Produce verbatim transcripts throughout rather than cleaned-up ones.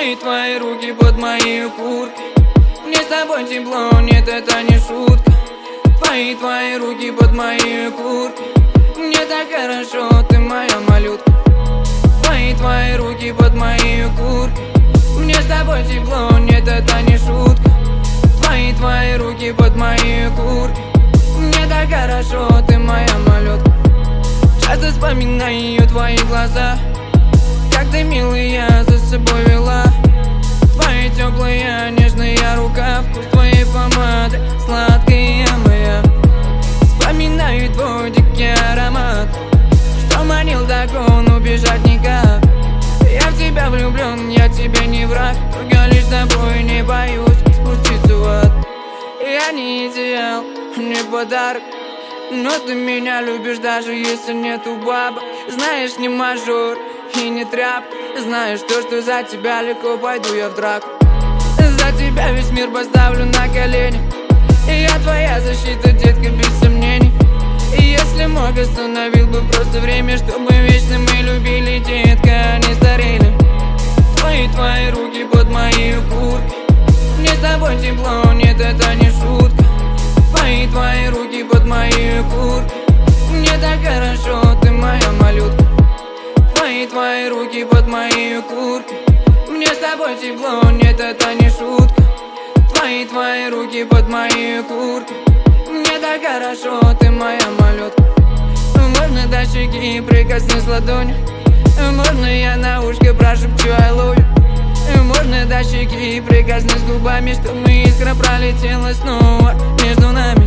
Твои, твои руки под моей курткой. Мне с тобой тепло, нет, это не шутка. Твои, твои руки под моей курткой. Мне так хорошо, ты моя малютка. Твои, твои руки под моей курткой. Мне с тобой тепло, нет, это не шутка. Твои, твои руки под моей курткой. Мне так хорошо, ты моя малютка. Часто вспоминаю твои глаза, как ты, милая, за собой вела. Твои теплые, нежные рука, вкус твоей помады, сладкая моя. Вспоминаю твой дикий аромат, что манил, так он убежать никак. Я в тебя влюблен, я тебе не враг, только лишь тобой не боюсь спуститься в ад. Я не идеал, не подарок, но ты меня любишь, даже если нету бабок. Знаешь, не мажор и не тряпка. Знаешь то, что за тебя легко пойду я в драку. За тебя весь мир поставлю на колени. И я твоя защита, детка, без сомнений. И если мог, остановил бы просто время, чтобы вечно мы любили, детка, не старели. Твои, твои руки под моей курткой. Мне с тобой тепло, нет, это не шутка. Твои, твои руки под моей курткой. Мне так хорошо, ты моя малютка. Твои, твои руки под моей курткой. Мне с тобой тепло, нет, это не шутка. Твои, твои руки под моей курткой. Мне так хорошо, ты моя малютка. Можно до щеки прикоснись ладонью. Можно я на ушко прошепчу I love you. Можно до щеки прикоснись губами, чтобы искра пролетела снова между нами.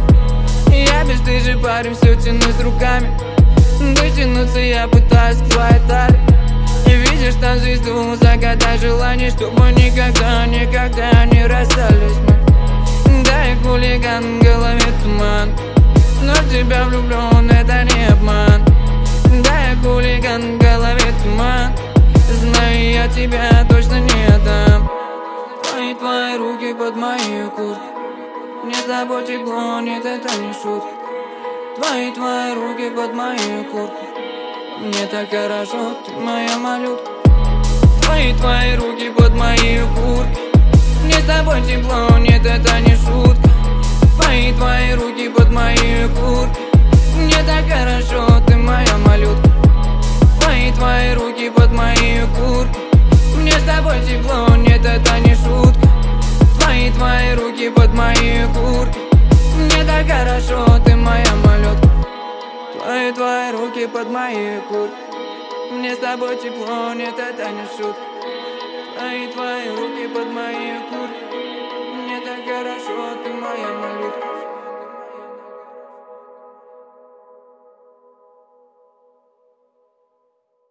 Я бесстыжий парень, все тянусь руками. Дотянуться я пытаюсь к твоей талии. Видишь там звезду, загадай желание, чтобы никогда, никогда не расстались мы. Да, я хулиган, в голове туман, но в тебя влюблен, это не обман. Да, я хулиган, в голове туман, знаю, я тебя точно не отдам. Твои, твои руки под моей курткой. Мне с тобой тепло, нет, это не шутка. Твои, твои руки под моей курткой. Мне так хорошо, ты моя малютка. Твои, твои руки под моей курткой. Мне с тобой тепло, нет, это не шутка. Твои, твои руки под моей курткой. Мне так хорошо, ты моя малютка. Твои, твои руки под моей курткой. Мне с тобой тепло, нет, это не шутка. Твои, твои руки под моей курткой. Мне так хорошо, ты моя малютка. Твои, твои руки под моей курткой. Мне с тобой тепло, нет, это не шутка. Твои, твои руки под моей курткой.